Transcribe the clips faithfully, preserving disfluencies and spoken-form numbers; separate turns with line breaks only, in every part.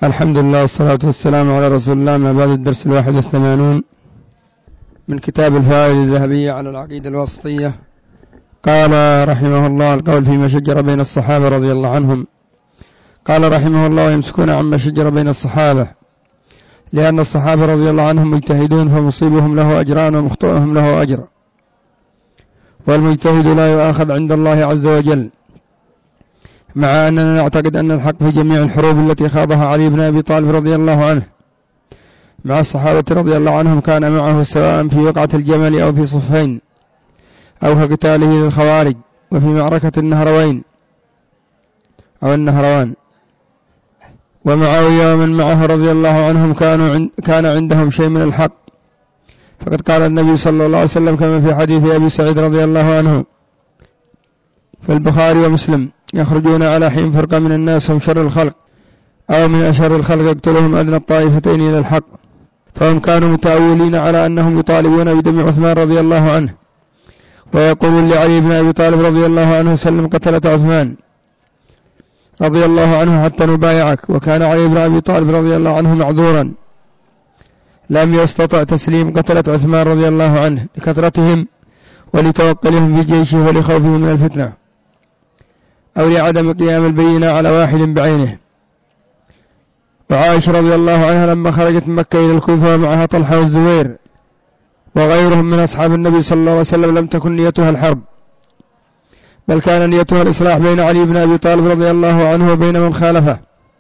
الحمد لله والصلاة والسلام على رسول الله. ما بعد، الدرس الواحد والثمانون من كتاب الفوائد الذهبية على العقيدة الواسطية. قال رحمه الله: القول فيما شجر بين الصحابة رضي الله عنهم. قال رحمه الله: يمسكون عما شجر بين الصحابة، لأن الصحابة رضي الله عنهم مجتهدون، فمصيبهم له أجران ومخطئهم له أجر، والمجتهد لا يؤاخذ عند الله عز وجل، مع أننا نعتقد أن الحق في جميع الحروب التي خاضها علي بن أبي طالب رضي الله عنه مع الصحابة رضي الله عنهم كان معه، سواء في وقعة الجمل أو في صفين أو في قتاله للخوارج وفي معركة النهروين أو النهروان. ومعاوية ومن معه رضي الله عنهم كانوا عند كان عندهم شيء من الحق، فقد قال النبي صلى الله عليه وسلم كما في حديث أبي سعيد رضي الله عنه في البخاري ومسلم: يخرجون على حين فرقة من الناس هم شر الخلق، أو من أشر الخلق يقتلهم أدنى الطائفتين إلى الحق. فهم كانوا متأولين على أنهم يطالبون بدم عثمان رضي الله عنه، ويقولون لعلي بن أبي طالب رضي الله عنه: سلم قتلة عثمان رضي الله عنه حتى نبايعك. وكان علي بن أبي طالب رضي الله عنه معذورا، لم يستطع تسليم قتلة عثمان رضي الله عنه لكثرتهم ولتوقلهم في جيشه ولخوفهم من الفتنة، أو لعدم قيام البينة على واحد بعينه. وعائشة رضي الله عنها لما خرجت من مكة إلى الكوفة ومعها طلحة والزبير وغيرهم من أصحاب النبي صلى الله عليه وسلم لم تكن نيتها الحرب، بل كان نيتها الإصلاح بين علي بن أبي طالب رضي الله عنه وبين من خالفه.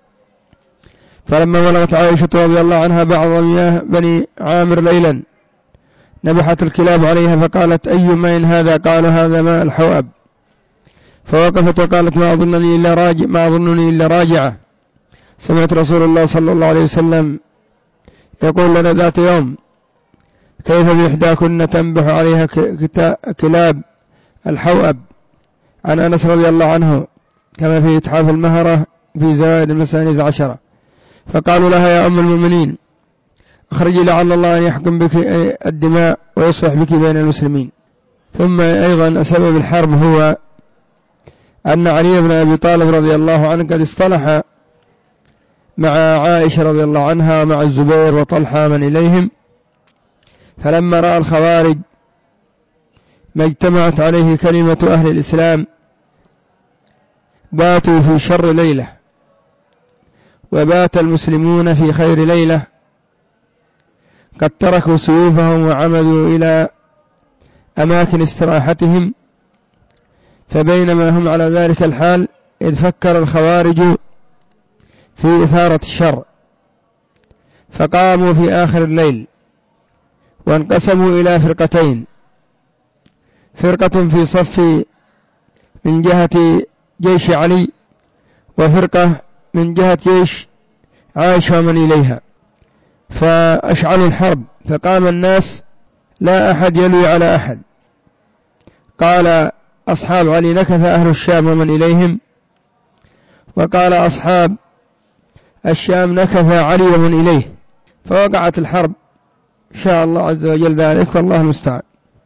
فلما بلغت عائشة رضي الله عنها بعض مياه بني عامر ليلا نبحت الكلاب عليها، فقالت: أي ماء هذا؟ قالوا: هذا ماء الحوأب. فوقفت وقالت: ما أظنني إلا راجع ما أظنني إلا راجعة. سمعت رسول الله صلى الله عليه وسلم يقول لنا ذات يوم: كيف بإحداكن تنبح عليها كلاب الحوأب؟ عن أنس رضي الله عنه كما في إتحاف المهرة في زوائد المسانيد عشرة. فقالوا لها: يا أم المؤمنين، اخرجي لعل الله أن يحكم بك الدماء ويصلح بك بين المسلمين. ثم أيضا سبب الحرب هو أن علي بن أبي طالب رضي الله عنه قد اصطلح مع عائشة رضي الله عنها ومع الزبير وطلحة من إليهم، فلما رأى الخوارج ما اجتمعت عليه كلمة أهل الإسلام باتوا في شر ليلة، وبات المسلمون في خير ليلة، قد تركوا سيوفهم وعمدوا إلى أماكن استراحتهم. فبينما هم على ذلك الحال إذ فكر الخوارج في إثارة الشر، فقاموا في آخر الليل وانقسموا إلى فرقتين: فرقة في صف من جهة جيش علي، وفرقة من جهة جيش عائشة ومن إليها، فأشعلوا الحرب. فقام الناس لا أحد يلوي على أحد. قال أصحاب علي: نكث أهل الشام ومن إليهم، وقال أصحاب الشام: نكث علي ومن إليه. فوقعت الحرب شاء الله عز وجل ذلك، والله المستعان.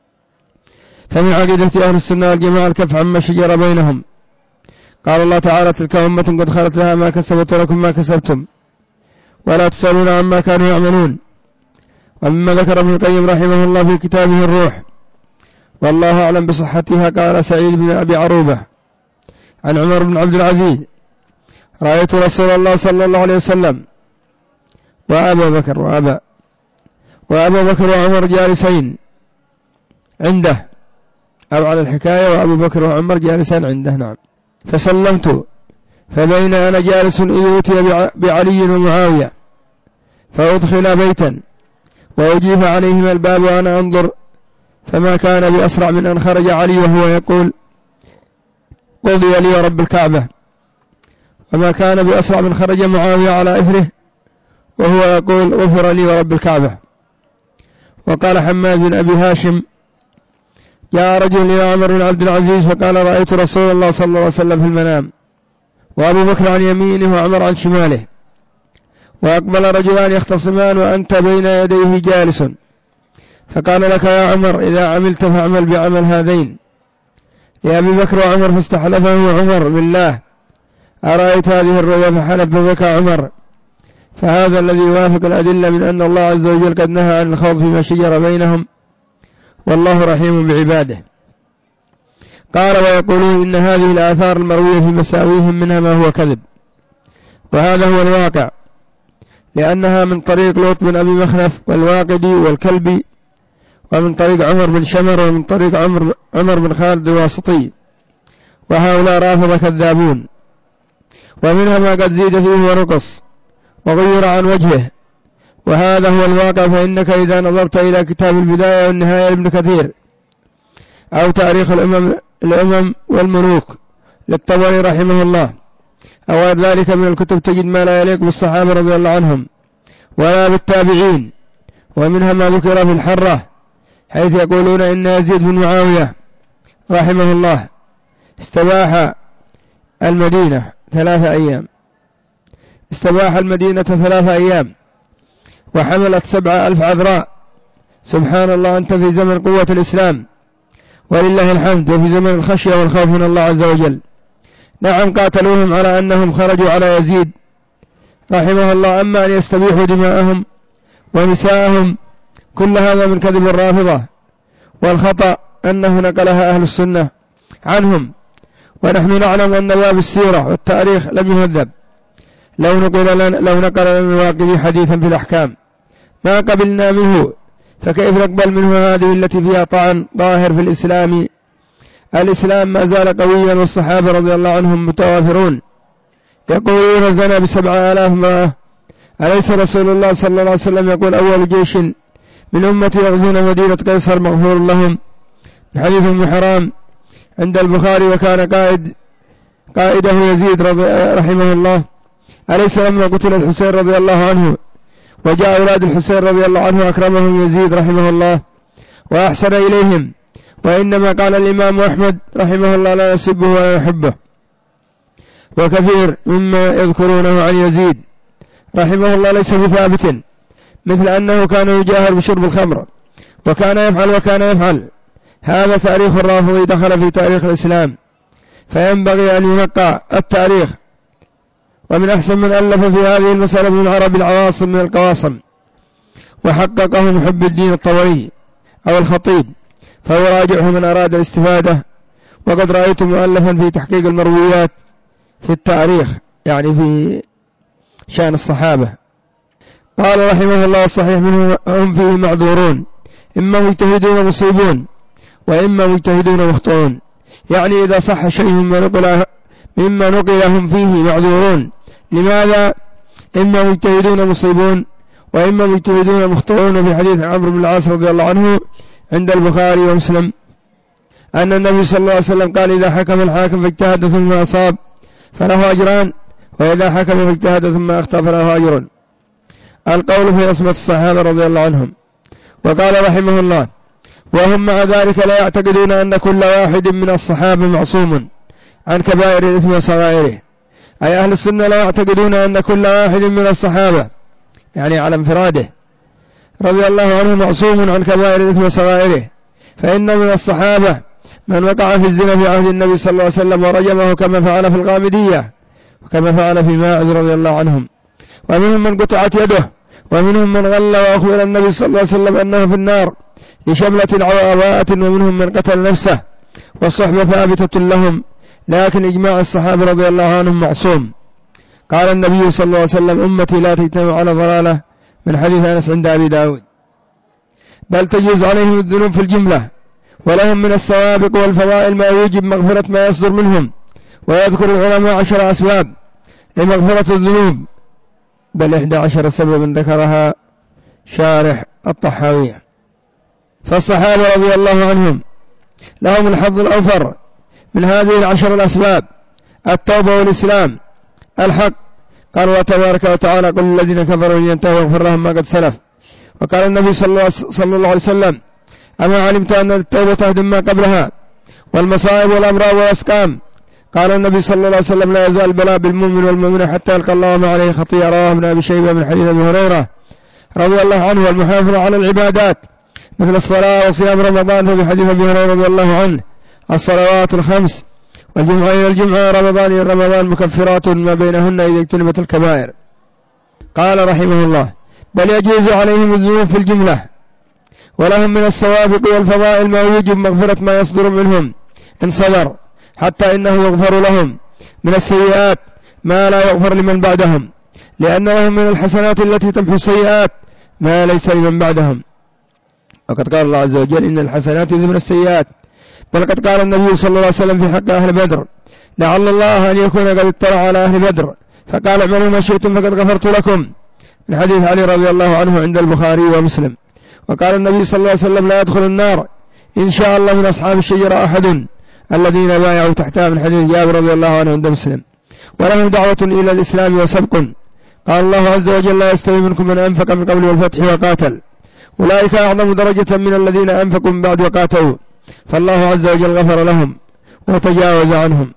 فمن عقيدة أهل السنة والجماعة الكف عما شجر بينهم. قال الله تعالى: تلك أمة قد خلت لها ما كسبت ولكم ما كسبتم ولا تسألون عما كانوا يعملون. ومما ذكر ابن القيم رحمه الله في كتابه الروح، والله أعلم بصحتها، قال سعيد بن أبي عروبة عن عمر بن عبد العزيز: رأيت رسول الله صلى الله عليه وسلم وأبا بكر وأبا وأبا بكر وعمر جالسين عنده، أو على الحكاية وأبو بكر وعمر جالسان عنده. نعم. فسلمت، فبين أنا جالس إذ أوتي بعلي ومعاوية، فأدخل بيتا وأجيب عليهما الباب وأنا أنظر، فما كان بأسرع من أن خرج علي وهو يقول: قضي لي ورب الكعبة. وما كان بأسرع من خرج معاوية على إثره وهو يقول: غفر لي ورب الكعبة. وقال حماد بن أبي هاشم: جاء رجل إلى عمر بن عبد العزيز فقال: رأيت رسول الله صلى الله عليه وسلم في المنام، وأبو بكر عن يمينه وعمر عن شماله، وأقبل رجلان يختصمان وأنت بين يديه جالس، فقال لك يا عمر: إذا عملت فاعمل بعمل هذين. لأبي بكر وعمر فاستحلفه عمر بالله: أرأيت هذه الرؤيا؟ فحلف بك عمر فهذا الذي يوافق الأدلة من أن الله عز وجل قد نهى عن الخوض فيما شجر بينهم، والله رحيم بعباده. قال: ويقولون إن هذه الآثار المروية في مساويهم منها ما هو كذب، وهذا هو الواقع، لأنها من طريق لوط بن أبي مخنف والواقدي والكلبي، ومن طريق عمر بن شمر، ومن طريق عمر, عمر بن خالد الواسطي، وهؤلاء رافضة كذابون. ومنها ما قد زيد فيه ونقص وغير عن وجهه، وهذا هو الواقع. فإنك إذا نظرت إلى كتاب البداية والنهاية لابن كثير، أو تاريخ الأمم, الأمم والملوك للطبري رحمه الله، أو غير ذلك من الكتب، تجد ما لا يليق بالصحابة رضي الله عنهم ولا بالتابعين. ومنها ما ذكر في الحرة، حيث يقولون إن يزيد بن معاوية رحمه الله استباح المدينة ثلاثة أيام استباح المدينة ثلاثة أيام وحملت سبعة ألف عذراء. سبحان الله، أنت في زمن قوة الإسلام ولله الحمد، وفي زمن الخشية والخوف من الله عز وجل. نعم، قاتلوهم على أنهم خرجوا على يزيد رحمه الله، أما أن يستبيحوا دماءهم ونساءهم، كل هذا من كذب الرافضة، والخطأ أنه نقلها أهل السنة عنهم. ونحن نعلم أن باب السيرة والتاريخ لم يهذب. لو نقل لنا لو نقل لنا الواقدي حديثا في الأحكام ما قبلنا منه، فكيف نقبل منه هذه التي فيها طعن ظاهر في الإسلام؟ الإسلام ما زال قويا، والصحابة رضي الله عنهم متوافرون. يقولون زنى بسبعة آلاف امرأة. أليس رسول الله صلى الله عليه وسلم يقول: أول جيش من أمتي يغزون مدينة قيصر مغفور لهم؟ من حديث أم حرام عند البخاري: وكان قائد قائده يزيد رحمه الله. أليس لما قتل الحسين رضي الله عنه وجاء أولاد الحسين رضي الله عنه أكرمهم يزيد رحمه الله وأحسن إليهم؟ وإنما قال الإمام أحمد رحمه الله: لا نسبه ولا نحبه. وكثير مما يذكرونه عن يزيد رحمه الله ليس بثابت، مثل أنه كان يجاهر بشرب الخمر، وكان يفعل وكان يفعل. هذا تاريخ الرافضي دخل في تاريخ الإسلام، فينبغي أن ينقى التاريخ. ومن أحسن من ألف في هذه المسألة ابن العربي العواصم من القواصم، وحققه محب الدين الطبري أو الخطيب، فهو راجعه من أراد الاستفادة. وقد رأيت مؤلفا في تحقيق المرويات في التاريخ، يعني في شأن الصحابة. قال رحمه الله: الصحيح منهم هم فيه معذورون، إما مجتهدون مصيبون، وإما مجتهدون مخطئون. يعني إذا صح شيء مما نقل مما نقل هم فيه معذورون. لماذا؟ إما مجتهدون مصيبون، وإما مجتهدون مخطئون. في حديث عمرو بن العاص رضي الله عنه عند البخاري ومسلم أن النبي صلى الله عليه وسلم قال: إذا حكم الحاكم فاجتهد ثم أصاب فله أجران، وإذا حكم فاجتهد ثم أخطأ فله أجر. القول في عصمة الصحابة رضي الله عنهم. وقال رحمه الله: وهم مع ذلك لا يعتقدون أن كل واحد من الصحابة معصوم عن كبائر الإثم وصغائره. أي أهل السنة لا يعتقدون أن كل واحد من الصحابة، يعني على انفراده، رضي الله عنه معصوم عن كبائر الإثم وصغائره. فإن من الصحابة من وقع في الزنا في عهد النبي صلى الله عليه وسلم ورجمه، كما فعل في الغامدية، وكما فعل في ماعز رضي الله عنهم. ومنهم من قطعت يده، ومنهم من غل وأخبر النبي صلى الله عليه وسلم أنه في النار لشملة أو أباءة، ومنهم من قتل نفسه، والصحبة ثابتة لهم، لكن إجماع الصحابة رضي الله عنهم معصوم. قال النبي صلى الله عليه وسلم: أمتي لا تجتمع على ضلالة، من حديث أنس عند أبي داود، بل تجوز عليهم الذنوب في الجملة، ولهم من السوابق والفضائل ما يوجب مغفرة ما يصدر منهم. ويذكر العلماء عشر أسباب لمغفرة الذنوب، بل إحدى عشر سببا ذكرها شارح الطحاوية. فالصحابة رضي الله عنهم لهم الحظ الأوفر من هذه العشر الأسباب: التوبة والإسلام الحق. قال الله تبارك وتعالى: قل الذين كفروا ينتهوا يغفر لهم ما قد سلف. وقال النبي صلى الله عليه وسلم: أما علمت أن التوبة تهدم ما قبلها، والمصائب والأمراض والأسقام. قال النبي صلى الله عليه وسلم: لا يزال البلاء بالمؤمن والمؤمنة حتى يلقى الله ما عليه خطيئة. رواه ابن أبي شيبة من حديث أبي هريرة رضي الله عنه. والمحافظة على العبادات مثل الصلاة وصيام رمضان، ففي حديث أبي هريرة رضي الله عنه: الصلوات الخمس والجمعة إلى الجمعة ورمضان إلى رمضان مكفرات ما بينهن إذا اجتنبت الكبائر. قال رحمه الله: بل يجوز عليهم الذنوب في الجملة، ولهم من السوابق والفضائل ما يوجب مغفرة ما يصدر منهم إن صدر، حتى إنه يغفر لهم من السيئات ما لا يغفر لمن بعدهم، لأن لهم من الحسنات التي تمحو السيئات ما ليس لمن بعدهم. وقد قال الله عز وجل: إن الحسنات يذهبن السيئات. بل قد قال النبي صلى الله عليه وسلم في حق أهل بدر: لعل الله أن يكون قد اطلع على أهل بدر فقال: اعملوا ما شئتم فقد غفرت لكم، من حديث علي رضي الله عنه عند البخاري ومسلم. وقال النبي صلى الله عليه وسلم: لا يدخل النار إن شاء الله من أصحاب الشجرة أحد الذين بايعوا تحتها، من حديث جابر رضي الله عنه عند مسلم. ولهم دعوة إلى الإسلام وسبق. قال الله عز وجل: لا يستوي منكم من أنفق من قبل والفتح وقاتل، أولئك أعظم درجة من الذين أنفقوا من بعد وقاتلوا، فالله عز وجل غفر لهم وتجاوز عنهم.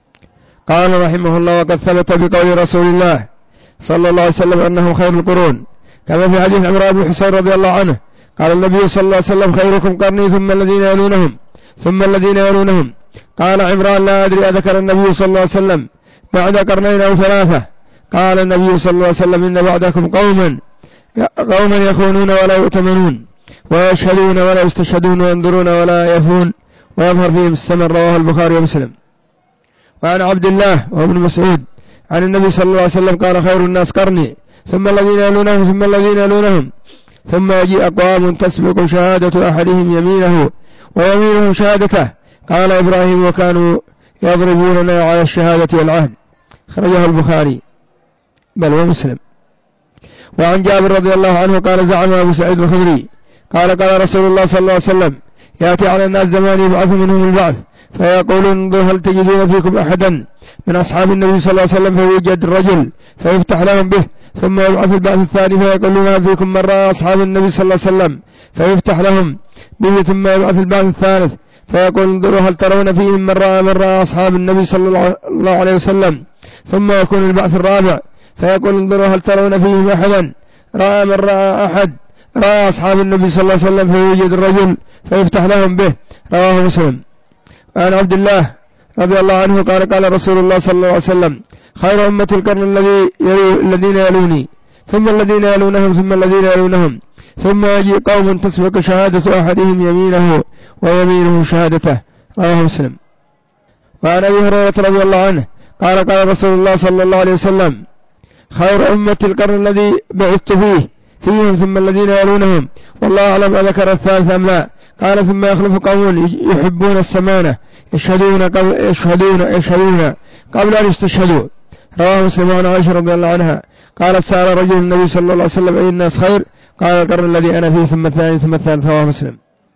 قال رحمه الله: وقد ثبت بقول رسول الله صلى الله عليه وسلم أنه خير القرون، كما في حديث عمران بن حصين رضي الله عنه قال النبي صلى الله عليه وسلم: خيركم قرني ثم الذين يلونهم ثم الذين يلونهم. قال عمران: لا أدري أذكر النبي صلى الله عليه وسلم بعد قرنين أو ثلاثة. قال النبي صلى الله عليه وسلم: إن بعدكم قوما قوما يخونون ولا يؤتمنون، ويشهدون ولا يستشهدون، وينظرون ولا يفون، ويظهر فيهم السمن. رواه البخاري ومسلم. وعن عبد الله وابن مسعود عن النبي صلى الله عليه وسلم قال: خير الناس قرني ثم الذين يلونهم ثم الذين يلونهم، ثم يجيء أقوام تسبق شهادة أحدهم يمينه ويمينه شهادته. قال إبراهيم: وكانوا يضربوننا على الشهادة والعهد. خرجه البخاري بل ومسلم. وعن جابر رضي الله عنه قال: زعم أبو سعيد الخدري قال: قال رسول الله صلى الله عليه وسلم: يأتي على الناس زمان يبعث منهم البعث فيقولون: انظر هل تجدون فيكم أحدا من أصحاب النبي صلى الله عليه وسلم، فيوجد الرجل فيفتح لهم به، ثم يبعث البعث الثاني فيقولون: هل فيكم من رأى أصحاب النبي صلى الله عليه وسلم، فيفتح لهم به، ثم يبعث البعث الثالث فيقول: انظروا هل ترون فيهم من رأى من رأى أصحاب النبي صلى الله عليه وسلم، ثم يكون البعث الرابع فيقول: انظروا هل ترون فيهم أحدا رأى من رأى أحد رأى أصحاب النبي صلى الله عليه وسلم، فيوجد الرجل فيفتح لهم به. رواه مسلم. وعن عبد الله رضي الله عنه قال: قال رسول الله صلى الله عليه وسلم: خير أمة القرن الذي يلو الذين يلوني ثم الذين يلونهم ثم الذين يلونهم، ثم يجيء قوم تسبق شهادة أحدهم يمينه ويمينه شهادته. رواه مسلم. وعن أبي هريرة رضي الله عنه قال: قال رسول الله صلى الله عليه وسلم: خير أمة القرن الذي بعثت فيه فيهم ثم الذين يلونهم، والله أعلم أذكر الثالث أم لا. قال: ثم يخلف قوم يحبون السمانة يشهدون قبل يشهدون يشهدون قبل أن يستشهدوا. رواه مسلم. عن عائشة رضي الله عنها قالت: سأل رجل النبي صلى الله عليه وسلم: أي الناس خير؟ قال: القرن الذي أنا فيه ثم الثاني ثم الثالث. رواه مسلم.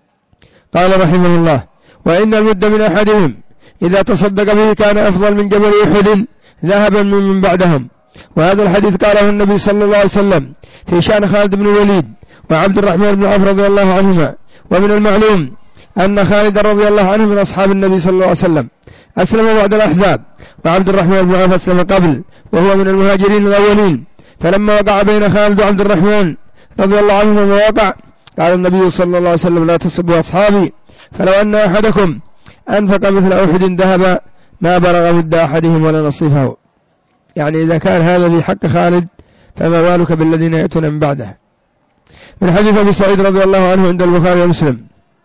قال رحمه الله: وإن المد من أحدهم إذا تصدق به كان أفضل من جبل أحد ذهبا من بعدهم. وهذا الحديث قاله النبي صلى الله عليه وسلم في شأن خالد بن الوليد وعبد الرحمن بن عوف رضي الله عنهما. ومن المعلوم أن خالد رضي الله عنه من أصحاب النبي صلى الله عليه وسلم، أسلم بعد الأحزاب، وعبد الرحمن بن عوف أسلم قبل وهو من المهاجرين الأولين. فلما وقع بين خالد وعبد الرحمن رضي الله عنهما ما وقع، قال النبي صلى الله عليه وسلم: لا تسبوا أصحابي، فلو أن أحدكم أنفق مثل أحد ذهب ما بلغ مد أحدهم ولا نصيفه. يعني إذا كان هذا في حق خالد فما بالك بالذين يأتون من بعده. من حديث أبي سعيد رضي الله عنه عند البخاري ومسلم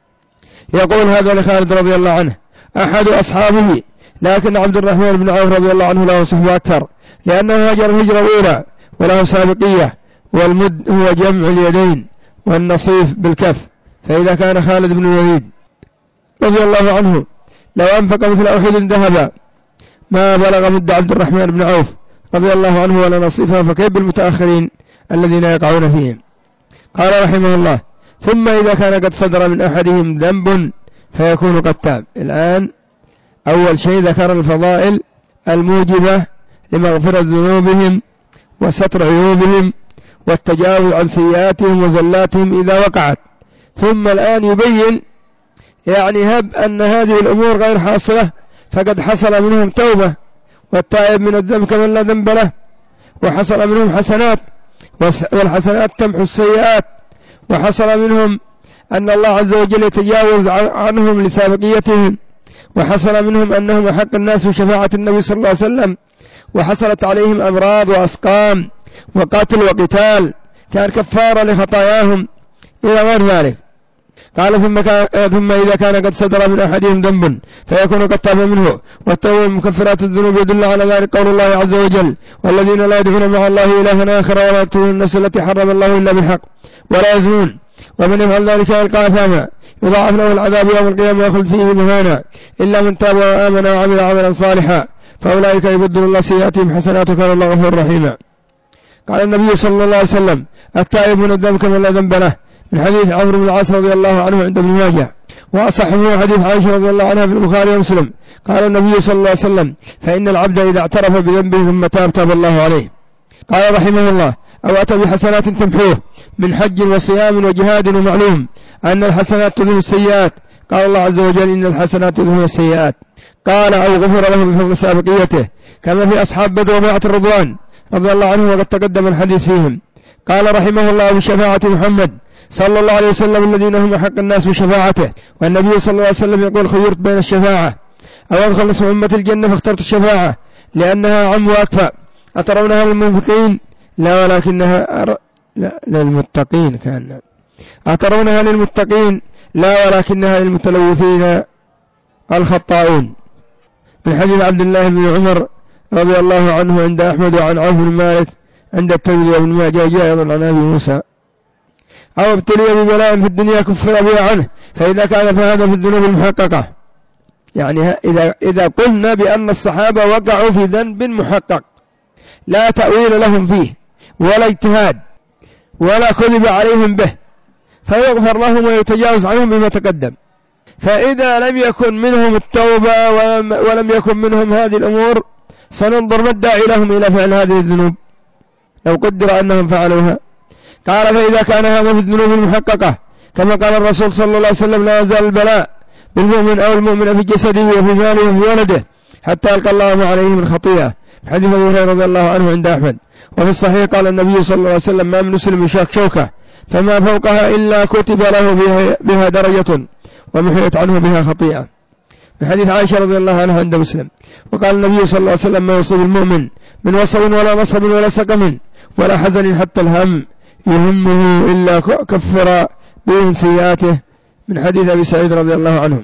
يقول هذا لخالد رضي الله عنه أحد أصحابه، لكن عبد الرحمن بن عوف رضي الله عنه له صحبة أكثر، لأنه هاجر الهجرة الأولى وله سابقية. والمد هو جمع اليدين والنصيف بالكف. فإذا كان خالد بن الوليد رضي الله عنه لو أنفق مثل أحد ذهب ما بلغ مد عبد الرحمن بن عوف رضي الله عنه ولا نصيفها، فكيف بالمتأخرين الذين يقعون فيهم؟ قال رحمه الله: ثم إذا كان قد صدر من أحدهم ذنب فيكون قد تاب. الآن أول شيء ذكر الفضائل الموجبة لمغفرة ذنوبهم وستر عيوبهم والتجاوز عن سيئاتهم وزلاتهم إذا وقعت. ثم الآن يبين يعني هب أن هذه الأمور غير حاصلة، فقد حصل منهم توبة، والتائب من الذنب كمن لا ذنب له، وحصل منهم حسنات والحسنات تمحو السيئات، وحصل منهم أن الله عز وجل يتجاوز عنهم لسابقيتهم، وحصل منهم أنهم أحق الناس بشفاعة النبي صلى الله عليه وسلم، وحصلت عليهم أمراض وأسقام وقتل وقتال كان كفارة لخطاياهم إلى غير ذلك. قال ثم, ثم إذا كان قد صدر من أحدهم ذنب فيكون قد تاب منه، والتوبة من مكفرات الذنوب يدل على ذلك قول الله عز وجل: والذين لا يدعون مع الله إلها آخر ولا يقتلون النفس التي حرم الله إلا بالحق ولا يزنون ومن يفعل ذلك يلقى أثاما يضاعف له العذاب يوم القيامة ويخلد فيه مهانا إلا من تاب وآمن وعمل عملا صالحا فأولئك يبدل الله سيئاتهم حسنات وكان الله غفورا رحيما. قال النبي صلى الله عليه وسلم: التائب من الذنب كمن لا ذنب له، من حديث عمرو بن العاص رضي الله عنه عند ابن ماجه، وأصح منه حديث عائشة رضي الله عنها في البخاري ومسلم. قال النبي صلى الله عليه وسلم: فإن العبد إذا اعترف بذنبه ثم تاب تاب الله عليه. قال رحمه الله: أو أتى بحسنات تمحوه من حج وصيام وجهاد، ومعلوم أن الحسنات تذهب السيئات. قال الله عز وجل: إن الحسنات تذهب السيئات. قال: أو غفر له بفضل سابقيته، كما في أصحاب بدر وبيعة الرضوان رضي الله عنهم وقد تقدم الحديث فيهم. قال رحمه الله: بشفاعة محمد صلى الله عليه وسلم الذين هم حق الناس بشفاعته. والنبي صلى الله عليه وسلم يقول: خيرت بين الشفاعة أو أدخل اسم أمة الجنة فاخترت الشفاعة لأنها عم وأكفى. أترونها للمنفقين؟ لا ولكنها أر... لا للمتقين. كان أترونها للمتقين؟ لا ولكنها للمتلوثين الخطاؤون. من حديث عبد الله بن عمر رضي الله عنه عند أحمد وعن عوف بن مالك عند الترمذي وابن ماجه جاء أيضا عن أبي موسى: أو ابتلي ببلاء في الدنيا كفر بها عنه، فإذا كان فهذا في الذنوب المحققة. يعني إذا إذا قلنا بأن الصحابة وقعوا في ذنب محقق لا تأويل لهم فيه ولا اجتهاد ولا كذب عليهم به، فيغفر لهم ويتجاوز عنهم بما تقدم. فإذا لم يكن منهم التوبة ولم, ولم يكن منهم هذه الأمور سننظر ما الداعي لهم إلى فعل هذه الذنوب لو قدر أنهم فعلوها. قال: فإذا كان هذا في الذنوب المحققة كما قال الرسول صلى الله عليه وسلم: لا يزال البلاء بالمؤمن أو المؤمن في جسده وفي ماله وفي ولده حتى يلقى الله ما عليه من خطيئة. حديث أبي هريرة رضي الله عنه عند أحمد. وفي الصحيح قال النبي صلى الله عليه وسلم: ما من مسلم يشاك شوكة فما فوقها إلا كتب له بها درجة ومحيت عنه بها خطيئة. في حديث عائشة رضي الله عنها عند مسلم. وقال النبي صلى الله عليه وسلم: ما يصيب المؤمن من وصب ولا نصب ولا سقم ولا حزن حتى الهم يهمه إلا كفر به سيئاته. من حديث أبي سعيد رضي الله عنه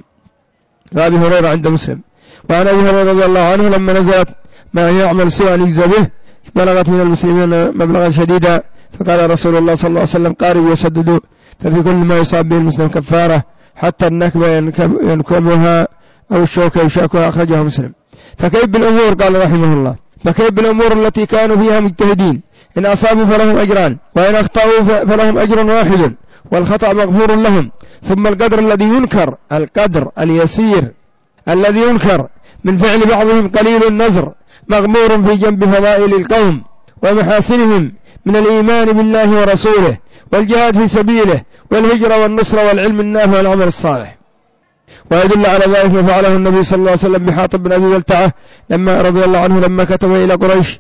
وأبي هريرة عند مسلم. وعن أبي هريرة رضي الله عنه لما نزلت: ما يعمل سوءا يجزى به بلغت من المسلمين مبلغا شديدا، فقال رسول الله صلى الله عليه وسلم: قاربوا وسددوا، ففي كل ما يصاب به المسلم كفارة حتى النكبة ينكب ينكبها أو الشوكة يشاكها. أخرجها مسلم. فكيف بالأمور؟ قال رحمه الله: فكيف بالأمور التي كانوا فيها مجتهدين؟ إن أصابوا فلهم أجران، وإن أخطأوا فلهم أجر واحد، والخطأ مغفور لهم. ثم القدر الذي ينكر، القدر اليسير الذي ينكر من فعل بعضهم قليل النزر مغمور في جنب فضائل القوم ومحاسنهم من الإيمان بالله ورسوله والجهاد في سبيله والهجرة والنصر والعلم النافع والعمل الصالح. ويدل على ذلك ما فعله النبي صلى الله عليه وسلم بحاطب بن أبي بلتعة لما رضي الله عنه لما كتب إلى قريش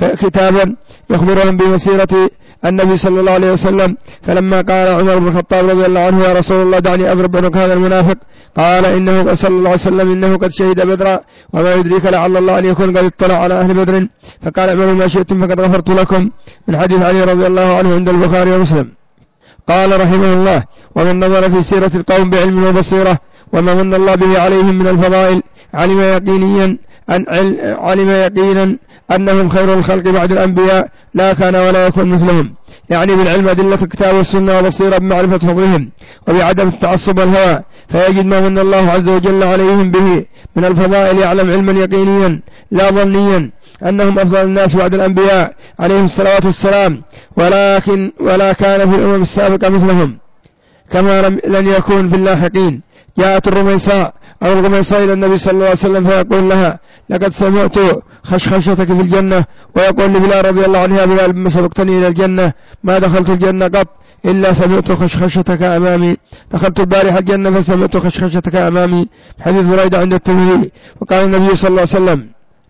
كتابا يخبرهم بمسيرة النبي صلى الله عليه وسلم. فلما قال عمر بن الخطاب رضي الله عنه: يا رسول الله دعني أضرب عنق هذا المنافق، قال إنه صلى الله عليه وسلم: إنه قد شهد بدرا وما يدريك لعل الله أن يكون قد اطلع على أهل بدر. فقال: اعملوا ما شئتم فقد غفرت لكم. من حديث علي رضي الله عنه عند البخاري ومسلم. قال رحمه الله: ومن نظر في سيرة القوم بعلم وبصيرة وما من الله به عليهم من الفضائل علم يقينيا أن علم يقينا أنهم خير الخلق بعد الأنبياء لا كان ولا يكون مثلهم. يعني بالعلم أدلة الكتاب والسنة وبصيرة بمعرفة فضلهم وبعدم التعصب والهوى، فيجد ما من الله عز وجل عليهم به من الفضائل يعلم علما يقينيا لا ظنيا أنهم أفضل الناس بعد الأنبياء عليهم الصلاة والسلام، ولكن ولا كان في الأمم السابقة مثلهم كما لن يكون في اللاحقين. جاءت الرميصاء أو الرميصاء إلى النبي صلى الله عليه وسلم فيقول لها: لقد سمعت خشخشتك في الجنة. ويقول لبلال رضي الله عنه: يا بلال بما سبقتني إلى الجنة ما دخلت الجنة قط إلا سمعت خشخشتك أمامي، دخلت البارحة الجنة فسمعت خشخشتك أمامي. حديث بريدة عند الترمذي. وقال النبي صلى الله عليه وسلم: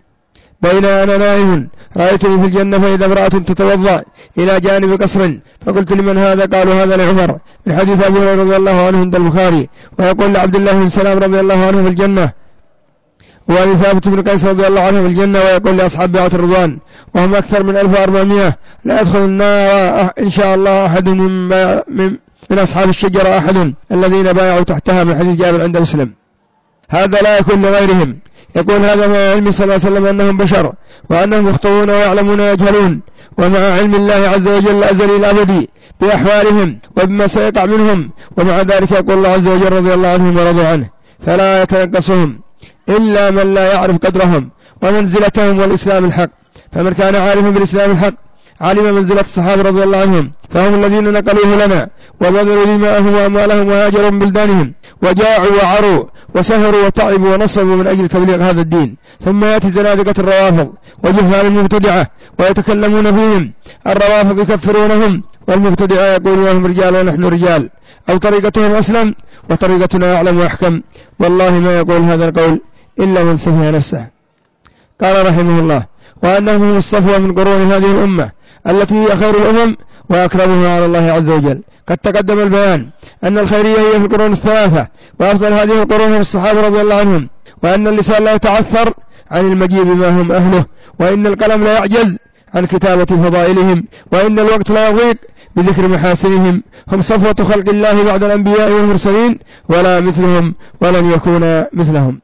بين أنا نائم رأيتني في الجنة فإذا امرأة تتوضأ إلى جانب قصر، فقلت: لمن هذا؟ قالوا: هذا لعمر. من حديث أبي هريرة رضي الله عنه عند البخاري. ويقول لعبد الله بن سلام رضي الله عنه في الجنة: وأبي ثابت بن قيس رضي الله عنه في الجنة، ويقول لأصحاب بيعة الرضوان وهم أكثر من ألف وأربعمائة لا يدخل النار إن شاء الله أحد من, من, من أصحاب الشجرة أحد الذين بايعوا تحتها، من حديث جابر عند مسلم. هذا لا يكون لغيرهم. يقول هذا مع علم صلى الله عليه وسلم أنهم بشر وأنهم يخطئون ويعلمون ويجهلون، ومع علم الله عز وجل الأزلي الأبدي بأحوالهم وبما سيقع منهم، ومع ذلك يقول الله عز وجل رضي الله عنهم ورضوا عنه فلا يتنقصهم إلا من لا يعرف قدرهم ومنزلتهم والإسلام الحق. فمن كان عارفا بالإسلام الحق علم منزلة الصحابة رضي الله عنهم، فهم الذين نقلوه لنا وبذلوا دماءهم وأموالهم وهاجروا من بلدانهم وجاعوا وعروا وسهروا وتعبوا ونصبوا من أجل تبليغ هذا الدين. ثم يأتي زنادقة الروافض وجهال المبتدعة ويتكلمون فيهم. الروافض يكفرونهم والمبتدعة يقولون لهم رجال ونحن رجال، أو طريقتهم أسلم وطريقتنا أعلم وأحكم. والله ما يقول هذا القول إلا من سفه نفسه. قال رحمه الله: وأنهم هم الصفوة من قرون هذه الأمة التي هي خير الأمم وأكرمها على الله عز وجل. قد تقدم البيان أن الخيرية هي في القرون الثلاثة، وأفضل هذه القرون هم الصحابة رضي الله عنهم، وأن اللسان لا يتعثر عن المجيء بما هم أهله، وإن القلم لا يعجز عن كتابة فضائلهم، وإن الوقت لا يضيق بذكر محاسنهم. هم صفوة خلق الله بعد الأنبياء والمرسلين، ولا مثلهم ولن يكون مثلهم.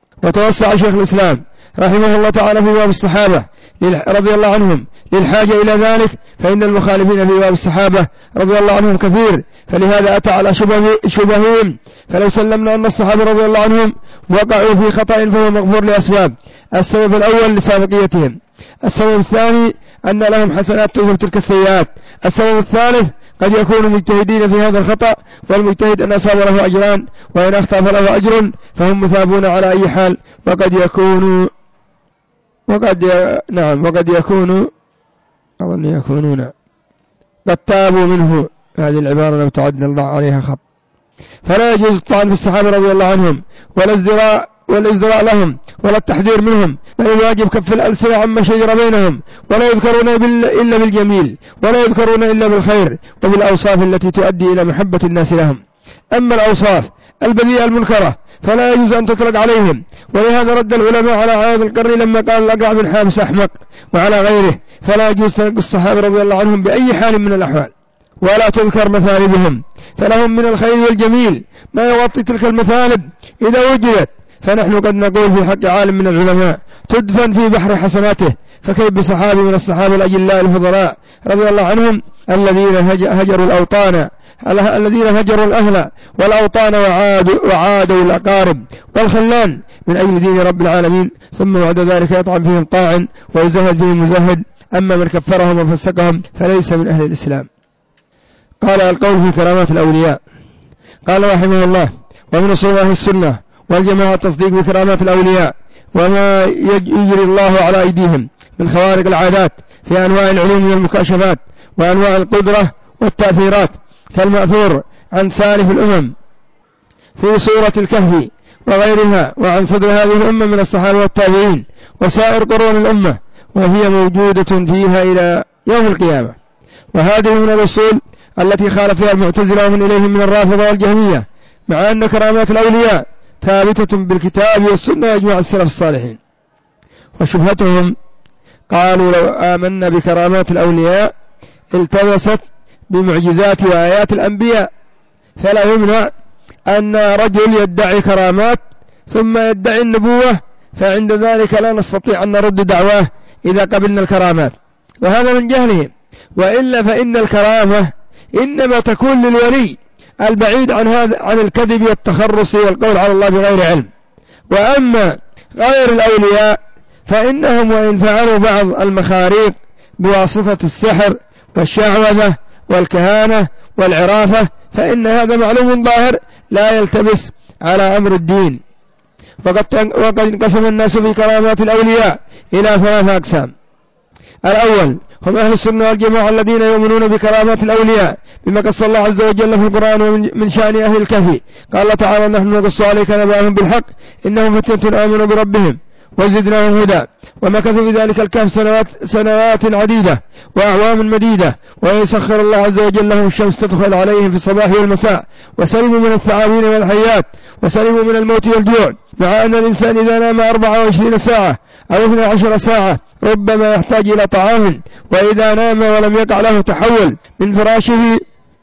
وتوسع شيخ الإسلام رحمه الله تعالى في باب الصحابة رضي الله عنهم للحاجة إلى ذلك، فإن المخالفين في باب الصحابة رضي الله عنهم كثير، فلهذا أتى على شبههم. فلو سلمنا أن الصحابة رضي الله عنهم وقعوا في خطأ فهو مغفور لأسباب: السبب الأول لسابقيتهم، السبب الثاني أن لهم حسنات تذهب تلك السيئات، السبب الثالث قد يكونوا مجتهدين في هذا الخطأ، والمجتهد أن أصاب له أجران وإن أخطأ فله أجر، فهم مثابون على أي حال. وقد يكونوا وقد ي... نعم وقد يكونوا أظن يكونون قد تابوا منه. هذه العبارة لو تعدل ضع عليها خط. فلا يجوز الطعن في الصحابة رضي الله عنهم ولا ازدراء والازدراء لهم ولا التحذير منهم، بل الواجب كف الألسنة عما شجر بينهم، ولا يذكرون إلا بالجميل، ولا يذكرون إلا بالخير وبالأوصاف التي تؤدي إلى محبة الناس لهم. أما الأوصاف البذيئة المنكرة فلا يجوز أن تطلق عليهم، ولهذا رد العلماء على عائض القرن لما قال الأقرع بن حابس أحمق وعلى غيره. فلا يجوز تلقي الصحابة رضي الله عنهم بأي حال من الأحوال، ولا تذكر مثالبهم، فلهم من الخير والجميل ما يغطي تلك المثالب إذا وجدت. فنحن قد نقول في حق عالم من العلماء تدفن في بحر حسناته، فكيف بصحابي من الصحابة الأجلاء الفضلاء رضي الله عنهم الذين هجروا الأوطان الذين هجروا الأهل والأوطان وعادوا, وعادوا الأقارب والخلان من أجل دين رب العالمين، ثم بعد ذلك يطعن فيهم طاعن ويزهد فيهم مزهد. أما من كفرهم وفسقهم فليس من أهل الإسلام. قال: القول في كرامات الأولياء. قال رحمه الله: ومن أصول أهل السنة والجماعة التصديق بكرامات الأولياء وما يجري الله على أيديهم من خوارق العادات في أنواع العلوم والمكاشفات وأنواع القدرة والتأثيرات، كالمأثور عن سالف الأمم في سورة الكهف وغيرها، وعن صدر هذه الأمة من الصحابة والتابعين وسائر قرون الأمة، وهي موجودة فيها إلى يوم القيامة. وهذه من الأصول التي خالف فيها المعتزلة ومن إليهم من الرافضة والجهمية، مع أن كرامات الأولياء ثابتة بالكتاب والسنة وإجماع السلف الصالحين. وشبهتهم قالوا: لو آمنا بكرامات الأولياء التبست بمعجزات وآيات الأنبياء، فلا يمنع أن رجل يدعي كرامات ثم يدعي النبوة، فعند ذلك لا نستطيع أن نرد دعواه إذا قبلنا الكرامات، وهذا من جهلهم. وإلا فإن الكرامة إنما تكون للولي البعيد عن هذا عن الكذب والتخرص والقول على الله بغير علم. وأما غير الأولياء فإنهم وإن فعلوا بعض المخاريق بواسطة السحر والشعوذة والكهانة والعرافة فإن هذا معلوم ظاهر لا يلتبس على أمر الدين. وقد وقد انقسم الناس في كرامات الأولياء إلى ثلاثة أقسام: الأول هم أهل السنة والجماعة الذين يؤمنون بكرامات الأولياء بما قص الله عز وجل في القرآن من شأن أهل الكهف. قال تعالى: نحن نقص عليك نبأهم بالحق إنهم فتنة آمنوا بربهم وزدناهم هدى. ومكثوا في ذلك الكهف سنوات, سنوات عديدة وأعوام مديدة. ويسخر الله عز وجل لهم الشمس تدخل عليهم في الصباح والمساء، وسلموا من الثعابين والحيات، وسلموا من الموت والجوع، مع أن الإنسان إذا نام أربعة وعشرين ساعة أو اثنى عشر ساعة ربما يحتاج إلى طعام، وإذا نام ولم يقع له تحول من فراشه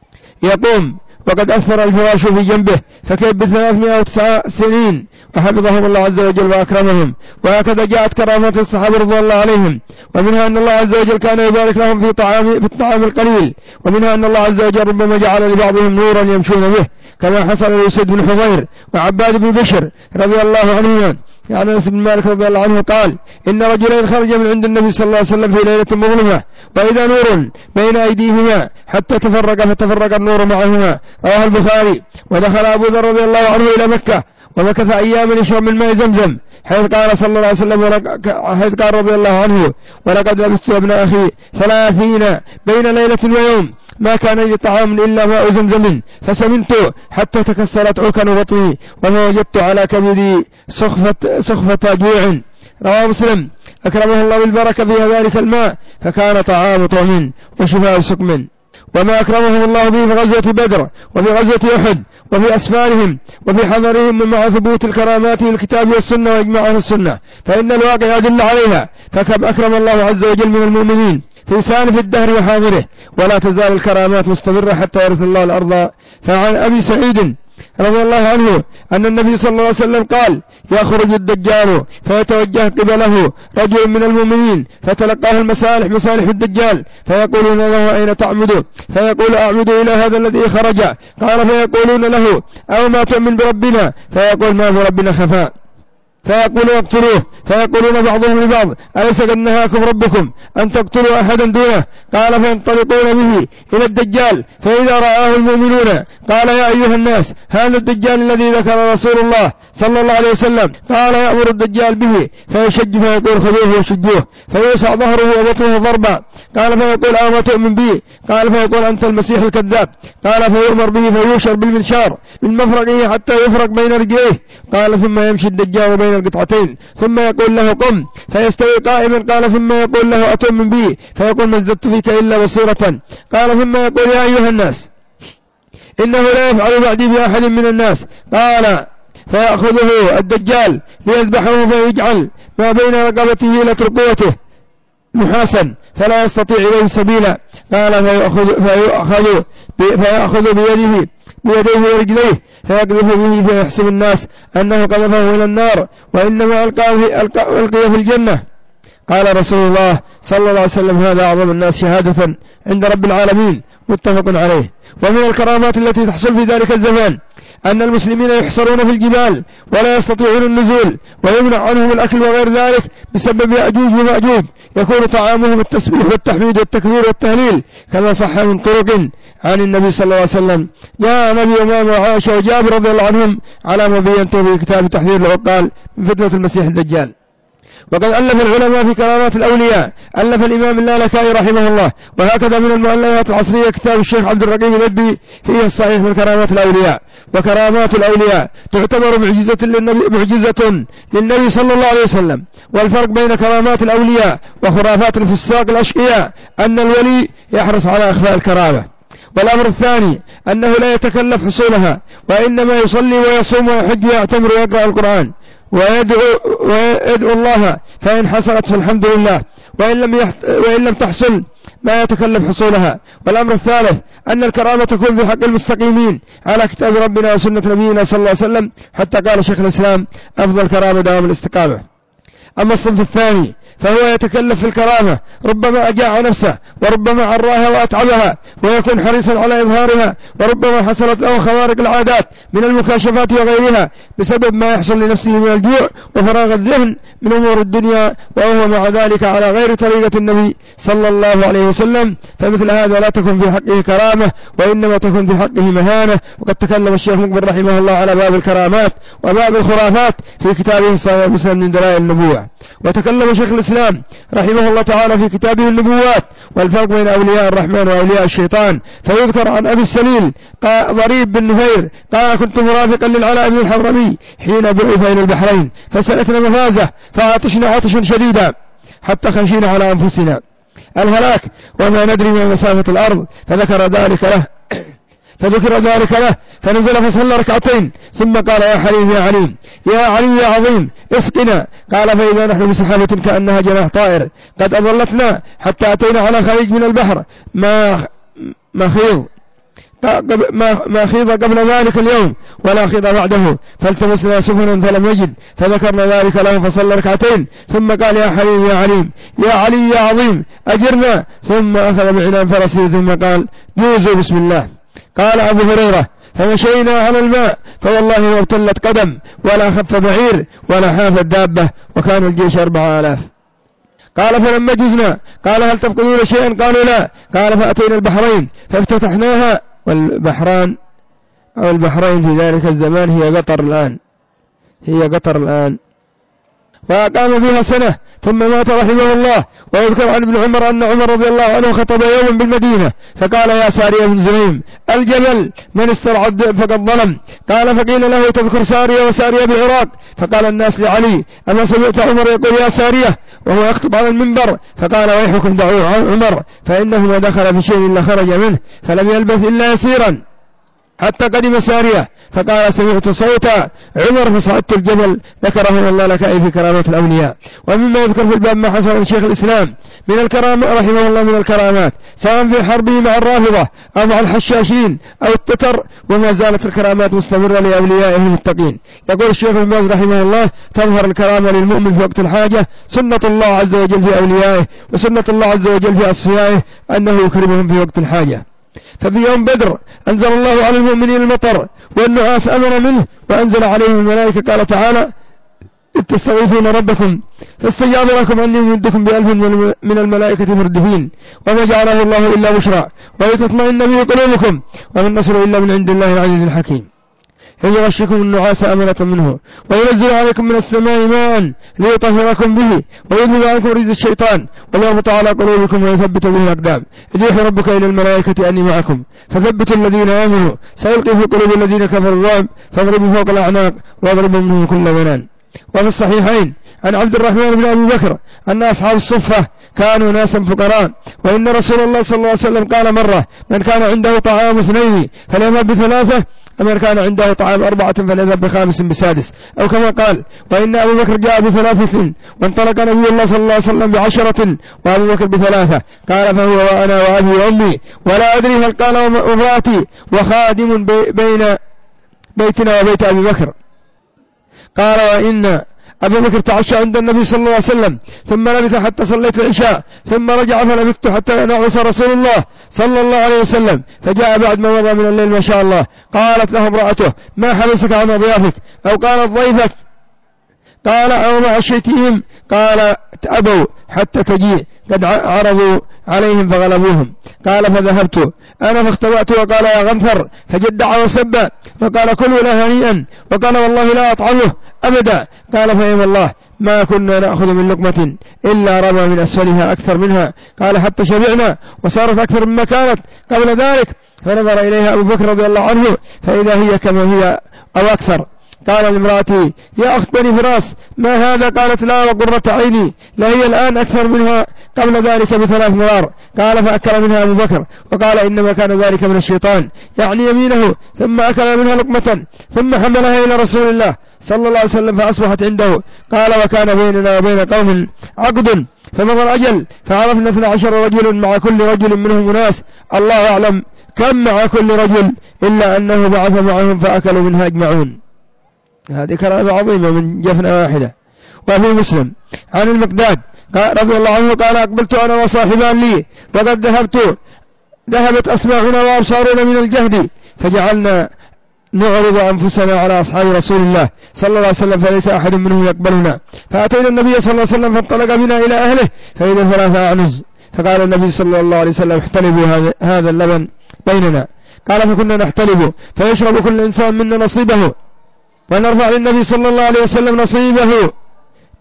يقوم وقد أثر الفراش في جنبه، فكيف بثلاثمائة وتسعة سنين وحفظهم الله عز وجل وأكرمهم. وهكذا جاءت كرامات الصحابة رضي الله عليهم، ومنها أن الله عز وجل كان يبارك لهم في طعام في الطعام القليل، ومنها أن الله عز وجل ربما جعل لبعضهم نورا يمشون به، كما حصل لأسيد بن حضير وعباد بن بشر رضي الله عنهما. يعني أنس بن مالك رضي الله عنه قال: إن رجلين خرج من عند النبي صلى الله عليه وسلم في ليلة مظلمة، وإذا نور بين أيديهما حتى تفرق فتفرق النور معهما. رواه البخاري. ودخل أبو ذر رضي الله عنه إلى مكة ومكث أياما يشرب من ماء زمزم، حيث قال صلى الله عليه وسلم حيث قال رضي الله عنه: ولقد لبثت ابن أخي ثلاثين بين ليلة ويوم ما كان لي طعام إلا ماء زمزم، فسمنت حتى تكسرت عكن بطني، وما وجدت على كبدي سخفة, سخفة جوع. رواه مسلم. أكرمه الله بالبركة في ذلك الماء، فكان طعام طعم وشفاء سقم. وما أكرمهم الله به في غزوة بدر وفي غزوة أحد وفي أسفارهم وفي حضرهم مع ثبوت الكرامات في الكتاب والسنة وإجماع أهل السنة، فإن الواقع يدل عليها. فكم أكرم الله عز وجل من المؤمنين في سالف الدهر وحاضره، ولا تزال الكرامات مستمرة حتى يرث الله الأرض. فعن أبي سعيد رضي الله عنه أن النبي صلى الله عليه وسلم قال: يخرج الدجال فيتوجه قبله رجل من المؤمنين فتلقاه المسالح مسالح الدجال، فيقولون له: أين تعبد؟ فيقول: أعبد إلى هذا الذي خرج. قال: فيقولون له: أو ما تؤمن بربنا؟ فيقول: ما بربنا خفاء. فيقولوا: اقتلوه. فيقولون بعضهم لبعض: أليس قد نهاكم ربكم أن تقتلوا أحدا دونه؟ قال: فينطلقون به إلى الدجال، فإذا رآه المؤمنون قال: يا أيها الناس، هذا الدجال الذي ذكر رسول الله صلى الله عليه وسلم. قال: يأمر الدجال به فيشج فيقول: خذوه وشجوه، فيوسع ظهره وبطنه ضربا. قال: فيقول: أو ما تؤمن بي؟ قال: فيقول: أنت المسيح الكذاب. قال: فيؤمر به فيوشر بالمنشار من مفرقه حتى يفرق بين رجليه. قال: ثم يمشي الدجال بين القطعتين، ثم يقول له: قم، فيستوي قائما. قال: ثم يقول له: أتؤمن بي؟ فيقول: ما ازددت فيك إلا بصيرة. قال: ثم يقول: يا أيها الناس، إنه لا يفعل بعدي بأحد من الناس. قال: فيأخذه الدجال ليذبحه، فيجعل ما بين رقبته إلى ترقوته نحاسا فلا يستطيع إليه سبيلا. قال: فيأخذ, فيأخذ, فيأخذ بيده بيديه ورجليه فيقذف به، فيحسب الناس أنه قذفه إلى النار، وإنما ألقيه في الجنة. قال رسول الله صلى الله عليه وسلم: هذا أعظم الناس شهادة عند رب العالمين. متفق عليه. ومن الكرامات التي تحصل في ذلك الزمان أن المسلمين يحصرون في الجبال ولا يستطيعون النزول، ويمنع عنهم الأكل وغير ذلك بسبب يأجوج ومأجوج، يكون طعامهم التسبيح والتحميد والتكبير والتهليل، كما صح من طرق عن النبي صلى الله عليه وسلم. جاء نبي أمام وعائشة وجابر رضي الله عنهم على ما بينته في كتاب تحذير العقال من فتنة المسيح الدجال. وقد ألف العلماء في كرامات الأولياء، ألف الإمام اللالكائي رحمه الله، وهكذا من المؤلفات العصرية كتاب الشيخ عبد الرقيب الأدبي فيه الصحيح من كرامات الأولياء. وكرامات الأولياء تعتبر معجزة للنبي, معجزة للنبي صلى الله عليه وسلم. والفرق بين كرامات الأولياء وخرافات الفساق الأشقياء أن الولي يحرص على إخفاء الكرامة. والأمر الثاني أنه لا يتكلف حصولها، وإنما يصلي ويصوم ويحج ويعتمر ويقرأ القرآن ويدعو, ويدعو الله، فإن حصلت فالحمد لله، وإن لم, يحت... وإن لم تحصل ما يتكلف حصولها. والأمر الثالث أن الكرامة تكون في حق المستقيمين على كتاب ربنا وسنة نبينا صلى الله عليه وسلم، حتى قال شيخ الإسلام: أفضل كرامة دوام الاستقامة. أما الصنف الثاني فهو يتكلف في الكرامة، ربما أجاع نفسه وربما عراها وأتعبها ويكون حريصا على إظهارها، وربما حصلت له خوارق العادات من المكاشفات وغيرها بسبب ما يحصل لنفسه من الجوع وفراغ الذهن من أمور الدنيا، وهو مع ذلك على غير طريقة النبي صلى الله عليه وسلم. فمثل هذا لا تكون في حقه كرامة، وإنما تكون في حقه مهانة. وقد تكلم الشيخ مقبل رحمه الله على باب الكرامات وباب الخرافات في كتابه صحيح مسلم من دلائل النبوة. وتكلم شيخ الإسلام الإسلام رحمه الله تعالى في كتابه النبوات والفرق بين أولياء الرحمن وأولياء الشيطان، فيذكر عن أبي السليل ضريب بن نفير قال: كنت مرافقا للعلاء بن الحضرمي حين بعث إلى البحرين، فسلكنا مفازة فعطشنا عطشا شديدا حتى خشينا على أنفسنا الهلاك وما ندري ما مسافة الأرض، فذكر ذلك له فذكر ذلك له فنزل فصلى ركعتين ثم قال: يا حليم يا عليم يا علي يا عظيم اسقنا. قال: فإذا نحن بسحابة كأنها جناح طائر قد أضلتنا حتى أتينا على خليج من البحر ما مخيض ما خيض قبل ذلك اليوم ولا خيض بعده، فالتمسنا سفنا فلم نجد، فذكرنا ذلك له فصلى ركعتين ثم قال: يا حليم يا عليم يا علي يا عظيم أجرنا، ثم أخذ بعنان فرسه ثم قال: جوزوا بسم الله. قال أبو هريرة: فمشينا على الماء فوالله ما ابتلت قدم ولا خف بعير ولا حافت دابة، وكان الجيش أربعة آلاف. قال: فلما جزنا قال: هل تفقدون شيئا؟ قالوا: لا. قال: فأتينا البحرين فافتتحناها، والبحران أو البحرين في ذلك الزمان هي قطر الآن هي قطر الآن وأقام بها سنة ثم مات رحمه الله. ويذكر عن ابن عمر أن عمر رضي الله عنه خطب يوما بالمدينة فقال: يا سارية بن زنيم الجبل من استرعد فقد ظلم. قال: فقيل له: تذكر سارية وسارية بالعراق؟ فقال الناس لعلي: أما سمعت عمر يقول يا سارية وهو يخطب على المنبر؟ فقال: ويحكم دعوه عمر فإنه ما دخل في شيء إلا خرج منه فلم يلبث إلا يسيرا حتى قدم سارية. فقال: سمعت صوتا عمر فصعدت الجبل. ذكره الله لك في كرامات الأولياء. ومما يذكر في الباب ما حصل عن شيخ الإسلام من الكرام رحمه الله من الكرامات سواء في حربه مع الرافضة أو مع الحشاشين أو التتر، وما زالت الكرامات مستمرة لأوليائه المتقين. يقول الشيخ ابن باز رحمه الله: تظهر الكرامة للمؤمن في وقت الحاجة، سنة الله عز وجل في أوليائه وسنة الله عز وجل في أصفيائه أنه يكرمهم في وقت الحاجة. ففي يوم بدر أنزل الله على المؤمنين المطر والنعاس أمن منه وأنزل عليهم الملائكة. قال تعالى: إذ تستغيثون ربكم فاستجاب لكم أني ممدكم بألف من الملائكة مردفين وما جعله الله إلا بشرى ولتطمئن به قلوبكم وما النصر إلا من عند الله العزيز الحكيم. إذ يغشكم النعاس أمنة منه وينزل عليكم من السماء ماء ليطهركم به ويذهب عنكم رجز الشيطان وليربط على قلوبكم ويثبت به الأقدام. إذ يوحي ربك إلى الملائكة أني معكم فثبتوا الذين آمنوا سيلقي في قلوب الذين كفروا الرعب فاضربوا فوق الأعناق واضربوا منهم كل بنان. وفي الصحيحين عن عبد الرحمن بن أبي بكر أن أصحاب الصفة كانوا ناسا فقراء، وإن رسول الله صلى الله عليه وسلم قال مرة: من كان عنده طعام اثنين فليذهب بثلاثة، ومن كان عنده طعام أربعة فليذهب بخامس بسادس، أو كما قال: وإن أبو بكر جاء بثلاثة وانطلق نبي الله صلى الله عليه وسلم بعشرة وأبو بكر بثلاثة. قال: فهو وأنا وأبي وأمي ولا أدري هل قال وامرأتي وخادم بين بيتنا وبيت أبي بكر. قال: وإن أبو بكر تعشى عند النبي صلى الله عليه وسلم ثم لبث حتى صليت العشاء ثم رجع فلبثت حتى نعس رسول الله صلى الله عليه وسلم فجاء بعد ما مضى من الليل ما شاء الله. قالت له امرأته: ما حبسك عن أضيافك؟ أو قالت ضيفك؟ قال: أو ما عشيتهم؟ قال: أبوا حتى تجيء قد عرضوا عليهم فغلبوهم. قال: فذهبت أنا فاختبأت وقال: يا غنفر، فجدع وسب وقال: كلوا لا هنيئا، وقال: والله لا أطعمه أبدا. قال: فإيم الله ما كنا نأخذ من لقمة إلا رمى من أسفلها أكثر منها. قال: حتى شبعنا وصارت أكثر مما كانت قبل ذلك. فنظر إليها أبو بكر رضي الله عنه فإذا هي كما هي أو أكثر. قال لامرأتي: يا أخت بني فراس ما هذا؟ قالت: لا وقرة عيني لهي الآن أكثر منها قبل ذلك بثلاث مرار. قال: فأكل منها أبو بكر وقال: إنما كان ذلك من الشيطان، يعني يمينه، ثم أكل منها لقمة ثم حملها إلى رسول الله صلى الله عليه وسلم فأصبحت عنده. قال: وكان بيننا وبين قوم عقد فمضى الأجل فعرفنا اثنى عشر رجل مع كل رجل منهم ناس، الله أعلم كم مع كل رجل، إلا أنه بعث معهم فأكلوا منها أجمعون. هذه كرامة عظيمة من جفنة واحدة. وفي مسلم عن المقداد رضي الله عنه قال: أقبلت أنا وصاحبان لي وقد ذهبت ذهبت أسماعنا وأبصارنا من الجهد فجعلنا نعرض أنفسنا على أصحاب رسول الله صلى الله عليه وسلم فليس أحد منهم يقبلنا. فأتينا النبي صلى الله عليه وسلم فانطلق بنا إلى أهله فإذا ثلاثة أعنز. فقال النبي صلى الله عليه وسلم: احتلبوا هذا اللبن بيننا. قال: فكنا نحتلب فيشرب كل إنسان منا نصيبه ونرفع للنبي صلى الله عليه وسلم نصيبه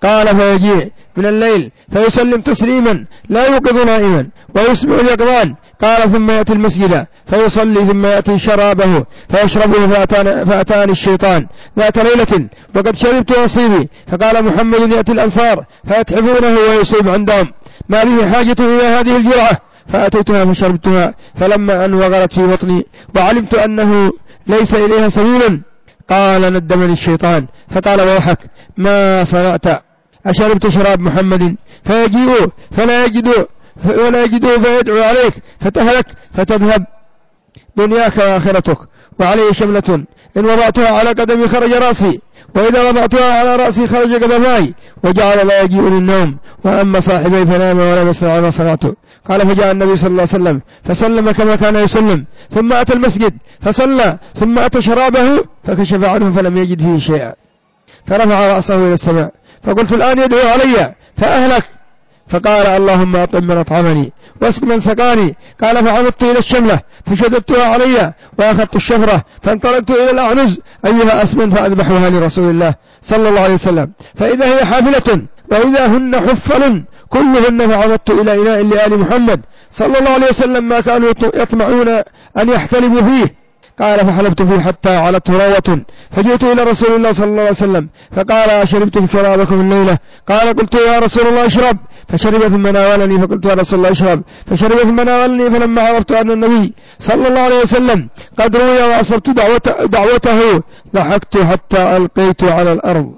قال فيجيء من الليل فيسلم تسليما لا يوقظ نائما ويسمع اليقظان. قال ثم يأتي المسجد فيصلي ثم يأتي شرابه فيشربه فأتاني, فأتاني الشيطان ذات ليلة وقد شربت نصيبي فقال محمد يأتي الأنصار فيتعبونه ويصيب عندهم ما به حاجة إلى هذه الجرعة فأتيتها فشربتها فلما أن وغلت في بطني وعلمت أنه ليس إليها سبيل قال ندمني الشيطان فقال ويحك ما صنعت أشربت شراب محمد فيجيء فلا يجدوا ولا يجدوا فيدعو عليك فتهلك فتذهب دنياك وآخرتك وعليه شملة إن وضعتها على قدمي خرج رأسي وإذا وضعتها على رأسي خرج قدماي وجعل لا يجيء للنوم وأما صاحبي فنام ولم يصنع ما صنعته. قال فجاء النبي صلى الله عليه وسلم فسلم كما كان يسلم ثم أتى المسجد فصلى ثم أتى شرابه فكشف عنه فلم يجد فيه شيئا فرفع رأسه إلى السماء فقلت الآن يدعو علي فأهلك فقال اللهم أطعم من أطعمني واسق من سقاني. قال فعمدت إلى الشملة فشددتها علي وأخذت الشفرة فانطلقت إلى الأعنز أيها أسمن فأذبحها لرسول الله صلى الله عليه وسلم فإذا هي حافلة وإذا هن حفل كلهن فعمدت إلى إناء لآل محمد صلى الله عليه وسلم ما كانوا يطمعون أن يحتلبوا فيه. قال فحلبت فيه حتى علت روة فجئت إلى رسول الله صلى الله عليه وسلم فقال أشربتم شرابكم الليلة؟ قال قلت يا رسول الله اشرب فشرب ثم ناولني فقلت يا رسول الله اشرب فشرب ثم ناولني فلما عرفت أن النبي صلى الله عليه وسلم قد روي وأصبت دعوته, دعوته ضحكت حتى ألقيت على الأرض.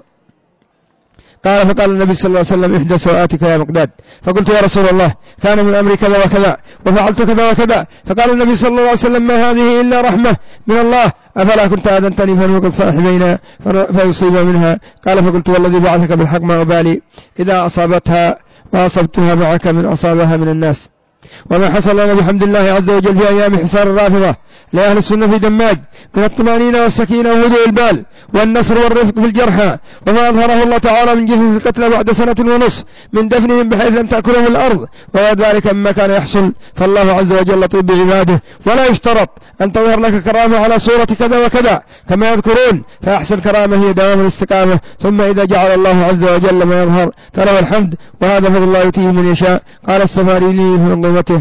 قال فقال النبي صلى الله عليه وسلم احدى سوءاتك يا مقداد فقلت يا رسول الله كان من أمري كذا وكذا وفعلت كذا وكذا. فقال النبي صلى الله عليه وسلم ما هذه إلا رحمة من الله أفلا كنت آذنتني فنوقظ صاحبينا فيصيب منها. قال فقلت والذي بعثك بالحق ما أبالي إذا أصابتها وأصبتها معك من أصابها من الناس. وما حصل لنا بحمد الله عز وجل في أيام حصار الرافضة لأهل السنة في دماج من الطمأنينة والسكينة وهدوء البال والنصر والرفق في الجرحى وما أظهره الله تعالى من جهة القتلى بعد سنة ونصف من دفنهم بحيث لم تأكلهم الأرض وذلك مما كان يحصل. فالله عز وجل لطيف بعباده ولا يشترط أن تظهر لك كرامة على صورة كذا وكذا كما يذكرون فأحسن كرامة هي دوام الاستقامة ثم إذا جعل الله عز وجل ما يظهر فله الحمد وهذا فضل الله يؤتيه من يشاء. قال السفاريني في منظومته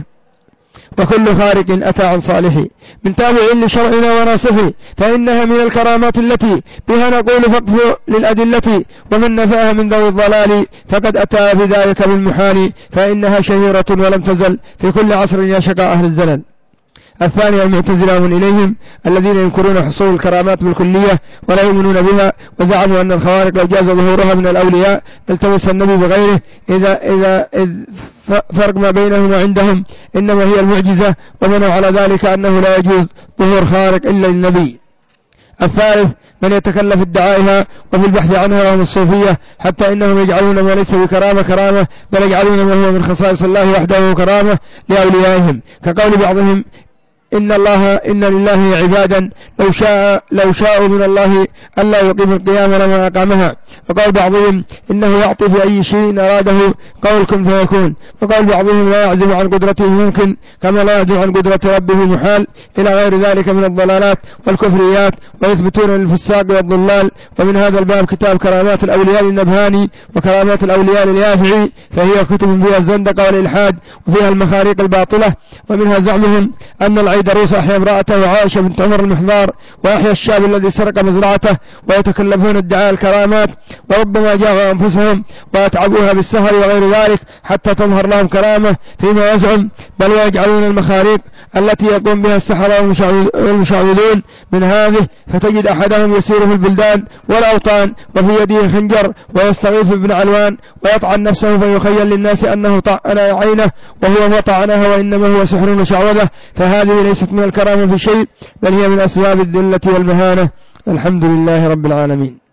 وكل خارق أتى عن صالح من تابع لشرعنا وناصحه فإنها من الكرامات التي بها نقول فقف للأدلة ومن نفاها من ذوي الضلال فقد أتى في ذلك بالمحال فإنها شهيرة ولم تزل في كل عصر يا شقاء أهل الزلل. الثاني المعتزلة من إليهم الذين ينكرون حصول الكرامات بالكلية ولا يؤمنون بها وزعموا أن الخوارق لو جاز ظهورها من الأولياء التمس النبي بغيره إذا إذا إذ فرق ما بينهم وعندهم إنما هي المعجزة ومنعوا على ذلك أنه لا يجوز ظهور خارق إلا للنبي. الثالث من يتكلف ادعائها وفي البحث عنها وهم الصوفية حتى إنهم يجعلون ما ليس بكرامة كرامة بل يجعلون ما هو من خصائص الله وحده كرامة لأوليائهم كقول بعضهم إن الله إن لله عبادا لو شاء لو شاءوا من الله ألا يقيم القيامة لما أقامها. وقال بعضهم إنه يعطي في أي شيء أراده قول كن فيكون. وقال بعضهم لا يعزم عن قدرته ممكن كما لا يعزم عن قدرة ربه محال إلى غير ذلك من الضلالات والكفريات ويثبتون للفساق والضلال. ومن هذا الباب كتاب كرامات الأولياء للنبهاني وكرامات الأولياء لليافعي فهي كتب فيها الزندقة والإلحاد وفيها المخاريق الباطلة. ومنها زعمهم أن العيد دروس أحيا امرأته وعائشة بنت عمر المحضار وأحيا الشاب الذي سرق مزرعته ويتكلفون ادعاء الكرامات وربما جاءوا أنفسهم وأتعبوها بالسهر وغير ذلك حتى تظهر لهم كرامة فيما يزعم بل ويجعلون المخاريق التي يقوم بها السحرة والمشعوذون من هذه فتجد أحدهم يسير في البلدان والأوطان وفي يده خنجر ويستغيث بابن علوان ويطعن نفسه فيخيل للناس أنه طعن عينه وهو ما طعنها وإنما هو سحر وشعوذة فهذه ليست من الكرامة في شيء بل هي من أسباب الذلة والمهانة. الحمد لله رب العالمين.